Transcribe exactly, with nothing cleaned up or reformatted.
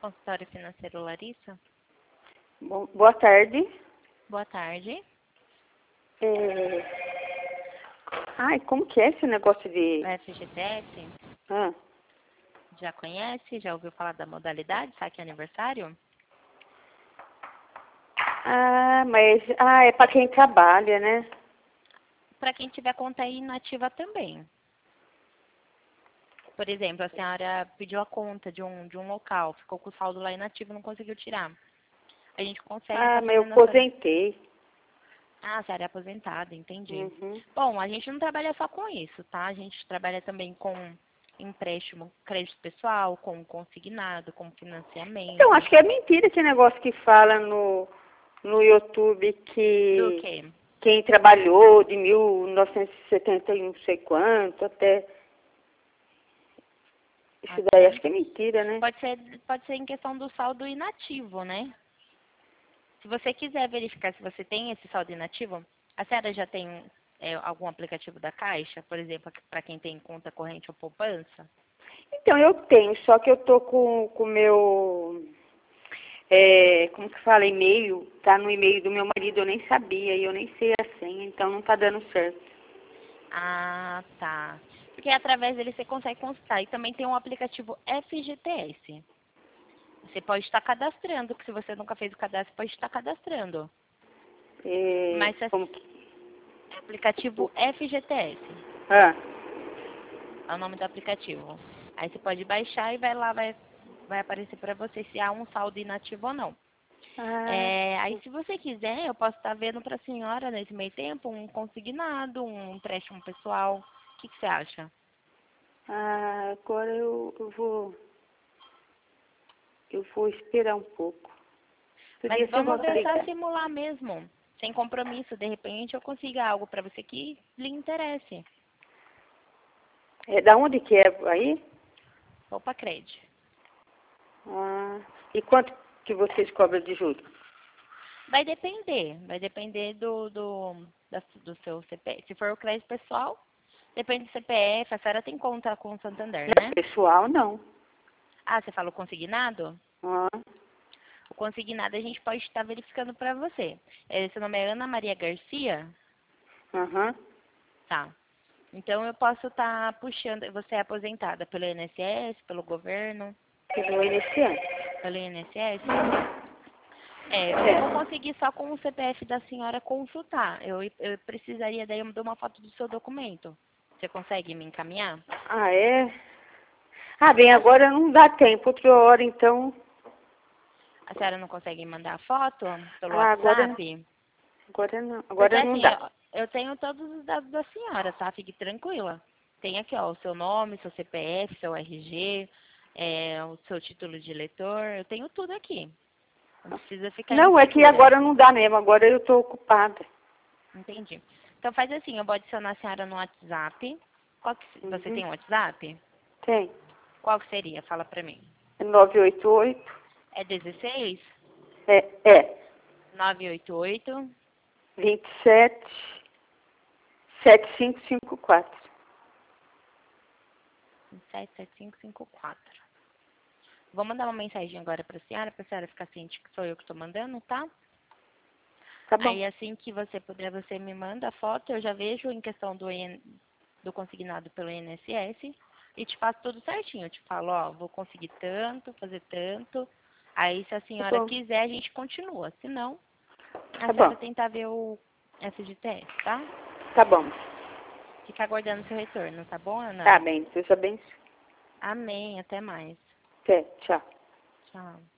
Consultório Financeiro Larissa. Bom, boa tarde. Boa tarde. É... Ai, como que é esse negócio de... O F G T S, Ah, já conhece? Já ouviu falar da modalidade saque aniversário? ah mas ah, é para quem trabalha, né? Para quem tiver conta aí inativa também. Por exemplo, a senhora pediu a conta de um, de um local, ficou com o saldo lá inativo e não conseguiu tirar. A gente consegue Ah, estar mas eu fazendo a sua... aposentei. Ah, a senhora é aposentada, entendi. Uhum. Bom, a gente não trabalha só com isso, tá? A gente trabalha também com empréstimo, crédito pessoal, com consignado, com Então, financiamento. acho que é mentira esse negócio que fala no, no YouTube Do que quê? quem trabalhou de mil novecentos e setenta e um, não sei quanto, até... Isso daí Até. acho que é mentira, né? Pode ser, pode ser em questão do saldo inativo, né? Se você quiser verificar se você tem esse saldo inativo, a senhora já tem é, algum aplicativo da Caixa, por exemplo, para quem tem conta corrente ou poupança? Então, eu tenho, só que eu tô com o meu... É, como que fala, e-mail, tá no e-mail do meu marido, eu nem sabia, e eu nem sei a senha, então não tá dando certo. Ah, tá. Porque através dele você consegue consultar. E também tem um aplicativo F G T S. Você pode estar cadastrando, que se você nunca fez o cadastro, pode estar cadastrando. É, Mas é como que... aplicativo F G T S. Ah, É o nome do aplicativo. Aí você pode baixar e vai lá, vai, vai aparecer para você se há um saldo inativo ou não. ah, É, aí se você quiser, eu posso estar vendo para a senhora nesse meio tempo um consignado, um empréstimo pessoal. O que, que você acha? ah, agora eu, eu vou... Eu vou esperar um pouco. Mas Podia ser vamos ver só Rodrigo. simular mesmo, sem compromisso. De repente eu consiga algo para você que lhe interesse. É, da onde que é aí? Opa, Cred. Ah, e quanto que vocês cobram de juros? Vai depender, vai depender do, do, da- do seu C P F. Se for o crédito pessoal, depende do C P F. A senhora tem conta com o Santander, Não, né? pessoal, não. Ah, você falou consignado? Ah, O consignado a gente pode estar verificando para você. Eh, Seu nome é Ana Maria Garcia? aham. Tá. Então eu posso estar puxando. Você é aposentada pelo I N S S, pelo governo, Pelo iniciante. pelo I N S S? É, eu não vou É. conseguir só com o C P F da senhora consultar. Eu, eu precisaria daí de uma foto do seu documento. Você consegue me encaminhar? Ah, é? Ah, bem, agora não dá tempo. Outra hora, então... A senhora não consegue mandar a foto pelo Ah, agora, WhatsApp? agora não. Porque Agora não assim, dá. eu, eu tenho todos os dados da senhora, tá? Fique tranquila. Tem aqui, ó, o seu nome, seu C P F, seu R G, é, o seu título de eleitor. Eu tenho tudo aqui. Não precisa ficar Não, é que insegura. agora não dá mesmo. Agora eu tô ocupada. Entendi. Então faz assim, eu vou adicionar a senhora no WhatsApp. Qual que, você Uhum. tem um WhatsApp? Tem. Qual que seria? Fala pra mim. É nove oito oito. É dezesseis? É, é. nove oito oito? vinte e sete, setenta e cinco cinquenta e quatro. sete sete cinco cinco quatro. Vou mandar uma mensagem agora pra senhora, pra senhora ficar ciente que sou eu que estou mandando, tá? Tá bom. Aí assim que você puder, você me manda a foto, eu já vejo em questão do, I N do consignado pelo I N S S e te faço tudo certinho. Eu te falo, ó, vou conseguir tanto, fazer tanto. Aí se a Tá senhora bom. quiser, a gente continua. Se não, a Tá bom. senhora tentar ver o F G T S, tá? Tá bom. Fica aguardando seu retorno, tá bom, Tá Ana? bem. Deus abençoe. Amém, até mais. Até. Tchau. Tchau.